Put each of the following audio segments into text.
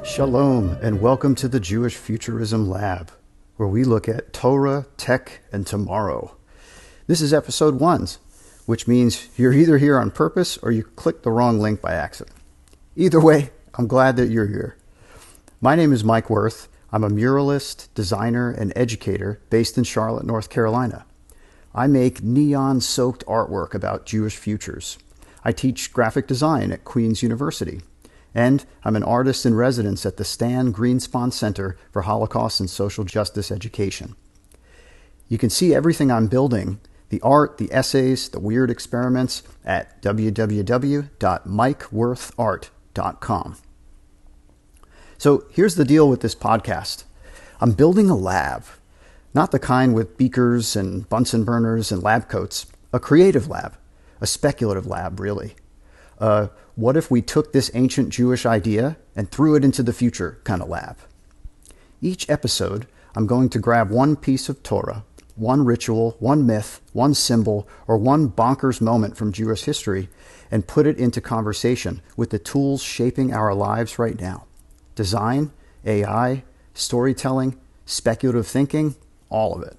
Shalom, and welcome to the Jewish Futurism Lab, where we look at Torah, tech, and tomorrow. This is episode 1, which means you're either here on purpose or you clicked the wrong link by accident. Either way, I'm glad that you're here. My name is Mike Worth. I'm a muralist, designer, and educator based in Charlotte, North Carolina. I make neon-soaked artwork about Jewish futures. I teach graphic design at Queen's University. And I'm an artist in residence at the Stan Greenspon Center for Holocaust and Social Justice Education. You can see everything I'm building, the art, the essays, the weird experiments, at www.mikeworthart.com. So here's the deal with this podcast. I'm building a lab, not the kind with beakers and Bunsen burners and lab coats, a creative lab, a speculative lab, really. What if we took this ancient Jewish idea and threw it into the future kind of lab? Each episode, I'm going to grab one piece of Torah, one ritual, one myth, one symbol, or one bonkers moment from Jewish history and put it into conversation with the tools shaping our lives right now. Design, AI, storytelling, speculative thinking, all of it.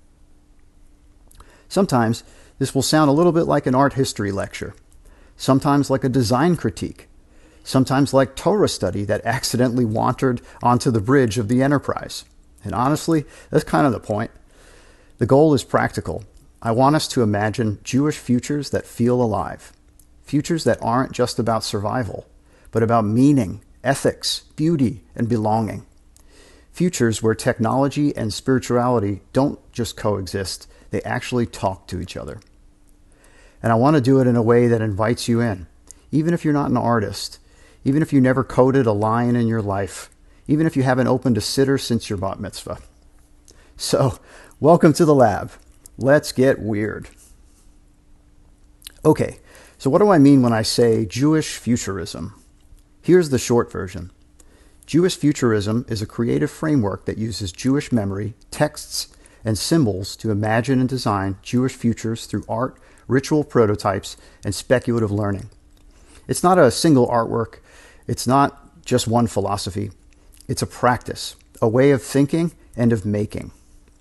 Sometimes this will sound a little bit like an art history lecture. Sometimes like a design critique, sometimes like Torah study that accidentally wandered onto the bridge of the Enterprise. And honestly, that's kind of the point. The goal is practical. I want us to imagine Jewish futures that feel alive, futures that aren't just about survival, but about meaning, ethics, beauty, and belonging. Futures where technology and spirituality don't just coexist, they actually talk to each other. And I want to do it in a way that invites you in, even if you're not an artist, even if you never coded a line in your life, even if you haven't opened a sitter since your bat mitzvah. So, welcome to the lab. Let's get weird. Okay, so what do I mean when I say Jewish futurism? Here's the short version. Jewish futurism is a creative framework that uses Jewish memory, texts, and symbols to imagine and design Jewish futures through art, ritual prototypes, and speculative learning. It's not a single artwork. It's not just one philosophy. It's a practice, a way of thinking and of making.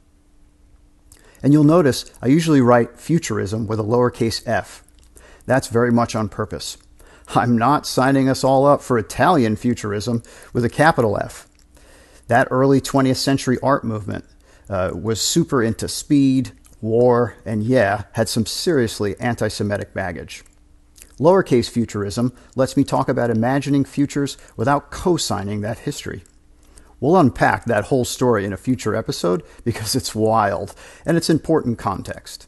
And you'll notice I usually write futurism with a lowercase f. That's very much on purpose. I'm not signing us all up for Italian futurism with a capital F. That early 20th century art movement was super into speed, war, and had some seriously anti-Semitic baggage. Lowercase futurism lets me talk about imagining futures without co-signing that history. We'll unpack that whole story in a future episode because it's wild and it's important context.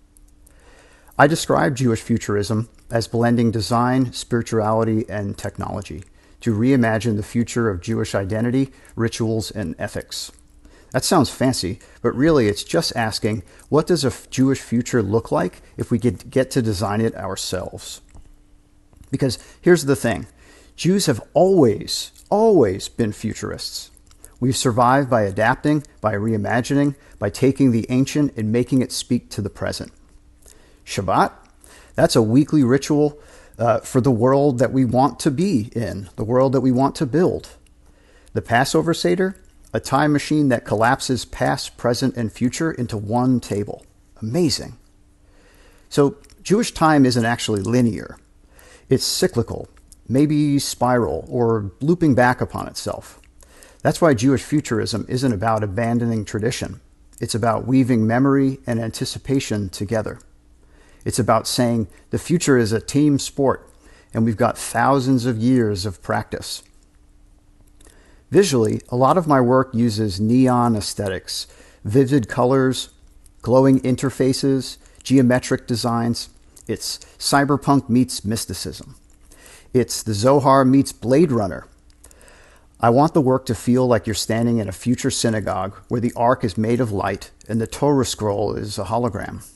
I describe Jewish futurism as blending design, spirituality, and technology to reimagine the future of Jewish identity, rituals, and ethics. That sounds fancy, but really it's just asking, what does a Jewish future look like if we could get to design it ourselves? Because here's the thing, Jews have always been futurists. We've survived by adapting, by reimagining, by taking the ancient and making it speak to the present. Shabbat, that's a weekly ritual for the world that we want to be in, the world that we want to build. The Passover Seder, a time machine that collapses past, present, and future into one table. Amazing. So Jewish time isn't actually linear. It's cyclical, maybe spiral, or looping back upon itself. That's why Jewish futurism isn't about abandoning tradition. It's about weaving memory and anticipation together. It's about saying the future is a team sport, and we've got thousands of years of practice. Visually, a lot of my work uses neon aesthetics, vivid colors, glowing interfaces, geometric designs. It's cyberpunk meets mysticism. It's the Zohar meets Blade Runner. I want the work to feel like you're standing in a future synagogue where the ark is made of light and the Torah scroll is a hologram.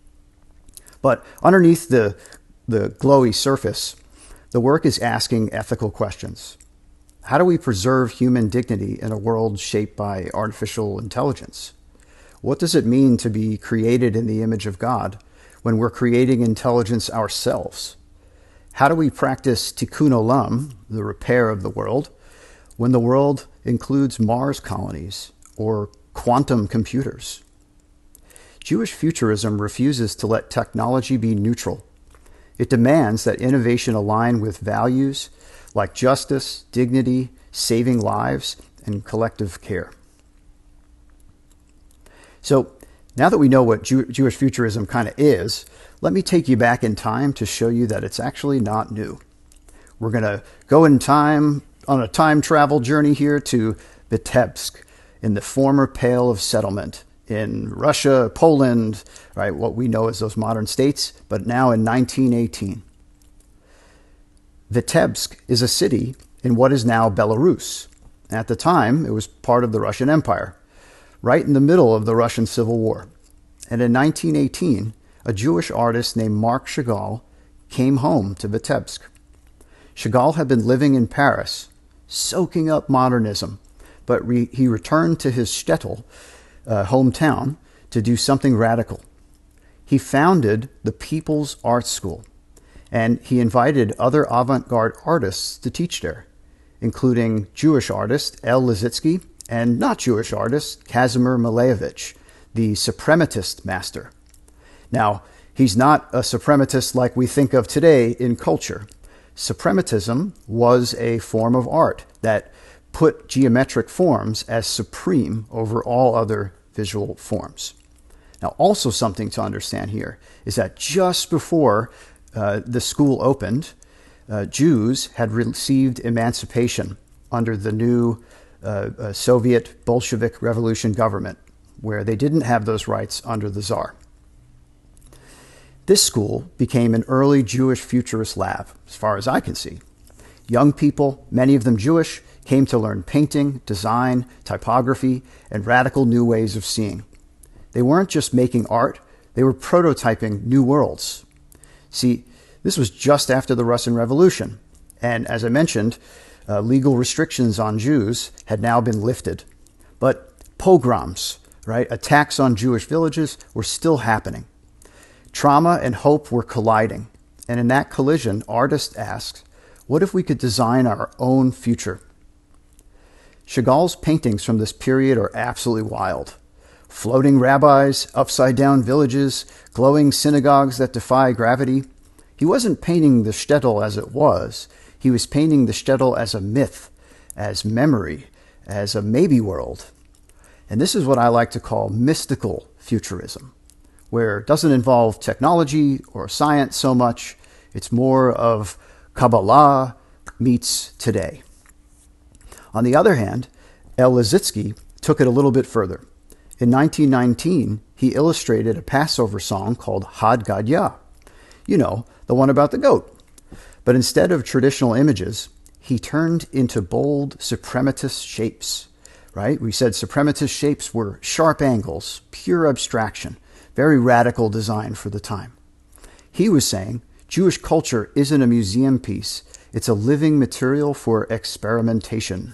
But underneath the glowy surface, the work is asking ethical questions. How do we preserve human dignity in a world shaped by artificial intelligence? What does it mean to be created in the image of God when we're creating intelligence ourselves? How do we practice tikkun olam, the repair of the world, when the world includes Mars colonies or quantum computers. Jewish futurism refuses to let technology be neutral. It demands that innovation align with values like justice, dignity, saving lives, and collective care. So now that we know what Jewish futurism kind of is, let me take you back in time to show you that it's actually not new. We're going to go in time on a time travel journey here to Vitebsk in the former Pale of Settlement in Russia, Poland, right, what we know as those modern states, but now in 1918. Vitebsk is a city in what is now Belarus. At the time, it was part of the Russian Empire, right in the middle of the Russian Civil War. And in 1918, a Jewish artist named Marc Chagall came home to Vitebsk. Chagall had been living in Paris, soaking up modernism, but he returned to his shtetl, hometown, to do something radical. He founded the People's Art School, and he invited other avant-garde artists to teach there, including Jewish artist El Lissitzky and not Jewish artist Kazimir Malevich, the suprematist master. Now, he's not a suprematist like we think of today in culture. Suprematism was a form of art that put geometric forms as supreme over all other visual forms. Now, also something to understand here is that just before the school opened, Jews had received emancipation under the new Soviet Bolshevik Revolution government, where they didn't have those rights under the Tsar. This school became an early Jewish futurist lab, as far as I can see. Young people, many of them Jewish, came to learn painting, design, typography, and radical new ways of seeing. They weren't just making art, they were prototyping new worlds. See, this was just after the Russian Revolution, and as I mentioned, legal restrictions on Jews had now been lifted. But pogroms, right, attacks on Jewish villages were still happening. Trauma and hope were colliding, and in that collision, artists asked, what if we could design our own future? Chagall's paintings from this period are absolutely wild. Floating rabbis, upside-down villages, glowing synagogues that defy gravity. He wasn't painting the shtetl as it was. He was painting the shtetl as a myth, as memory, as a maybe world. And this is what I like to call mystical futurism, where it doesn't involve technology or science so much. It's more of Kabbalah meets today. On the other hand, El Lissitzky took it a little bit further. In 1919, he illustrated a Passover song called Had Gadya. You know, the one about the goat. But instead of traditional images, he turned into bold suprematist shapes, right? We said suprematist shapes were sharp angles, pure abstraction, very radical design for the time. He was saying Jewish culture isn't a museum piece. It's a living material for experimentation.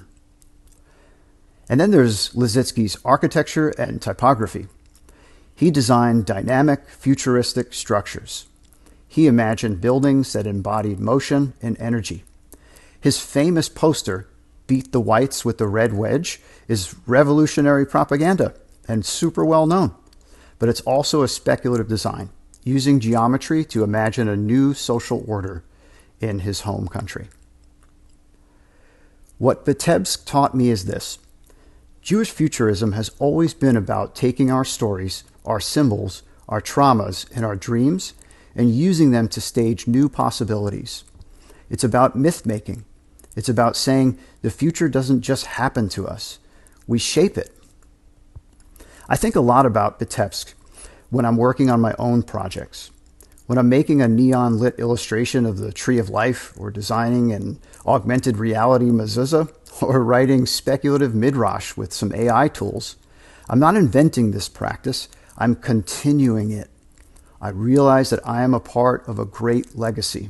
And then there's Lissitzky's architecture and typography. He designed dynamic, futuristic structures. He imagined buildings that embodied motion and energy. His famous poster, Beat the Whites with the Red Wedge, is revolutionary propaganda and super well known. But it's also a speculative design, using geometry to imagine a new social order in his home country. What Vitebsk taught me is this. Jewish futurism has always been about taking our stories, our symbols, our traumas, and our dreams, and using them to stage new possibilities. It's about myth-making. It's about saying the future doesn't just happen to us. We shape it. I think a lot about Vitebsk when I'm working on my own projects. When I'm making a neon-lit illustration of the Tree of Life, or designing an augmented reality mezuzah, or writing speculative midrash with some AI tools, I'm not inventing this practice, I'm continuing it. I realize that I am a part of a great legacy.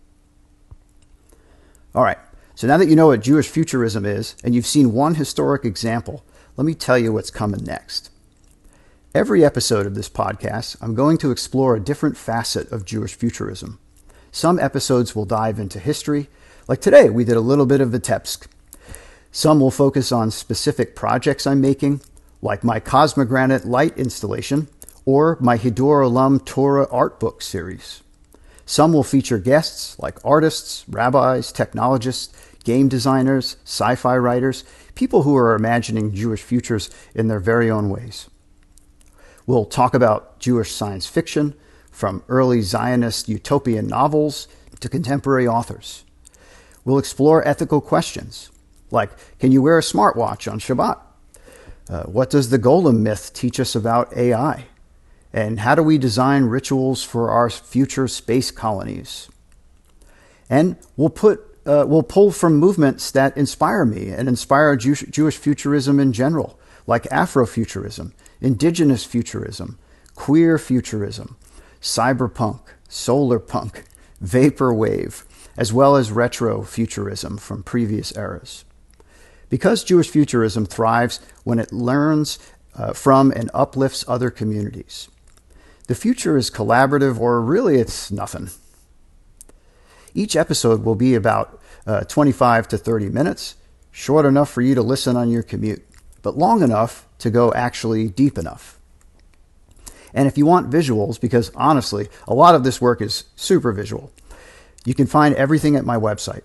All right, so now that you know what Jewish futurism is, and you've seen one historic example, let me tell you what's coming next. Every episode of this podcast, I'm going to explore a different facet of Jewish futurism. Some episodes will dive into history. Like today, we did a little bit of Vitebsk. Some will focus on specific projects I'm making, like my Cosmogranite light installation or my Hidur Olam Torah art book series. Some will feature guests like artists, rabbis, technologists, game designers, sci-fi writers, people who are imagining Jewish futures in their very own ways. We'll talk about Jewish science fiction, from early Zionist utopian novels to contemporary authors. We'll explore ethical questions, like, can you wear a smartwatch on Shabbat? What does the Golem myth teach us about AI? And how do we design rituals for our future space colonies? And we'll pull from movements that inspire me and inspire Jewish futurism in general, like Afrofuturism, indigenous futurism, queer futurism, cyberpunk, solar punk, vaporwave, as well as retrofuturism from previous eras. Because Jewish futurism thrives when it learns from and uplifts other communities. The future is collaborative, or really it's nothing. Each episode will be about 25 to 30 minutes, short enough for you to listen on your commute, but long enough to go actually deep enough. And if you want visuals, because honestly, a lot of this work is super visual, you can find everything at my website,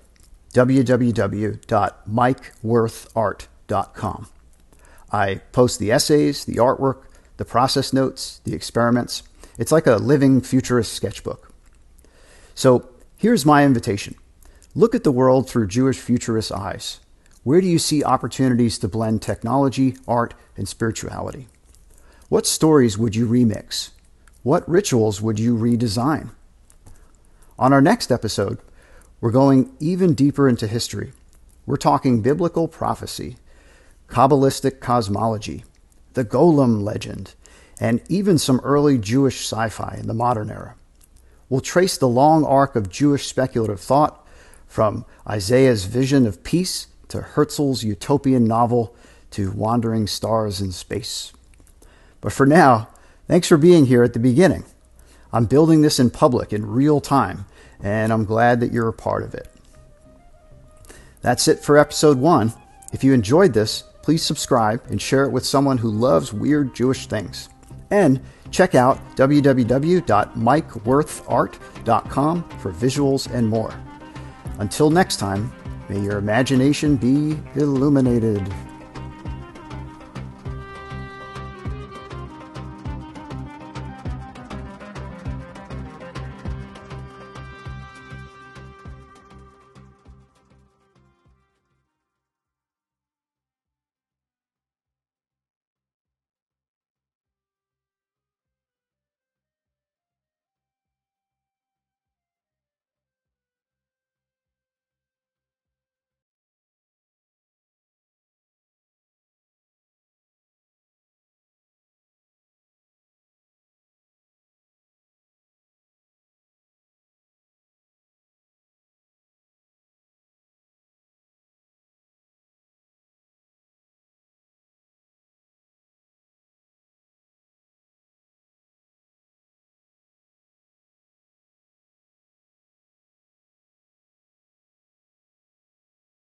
www.mikeworthart.com. I post the essays, the artwork, the process notes, the experiments. It's like a living futurist sketchbook. So here's my invitation. Look at the world through Jewish futurist eyes. Where do you see opportunities to blend technology, art, and spirituality? What stories would you remix? What rituals would you redesign? On our next episode, we're going even deeper into history. We're talking biblical prophecy, Kabbalistic cosmology, the Golem legend, and even some early Jewish sci-fi in the modern era. We'll trace the long arc of Jewish speculative thought, from Isaiah's vision of peace to Herzl's utopian novel to wandering stars in space. But for now, thanks for being here at the beginning. I'm building this in public in real time, and I'm glad that you're a part of it. That's it for episode 1. If you enjoyed this, please subscribe and share it with someone who loves weird Jewish things. And check out www.mikeworthart.com for visuals and more. Until next time, may your imagination be illuminated.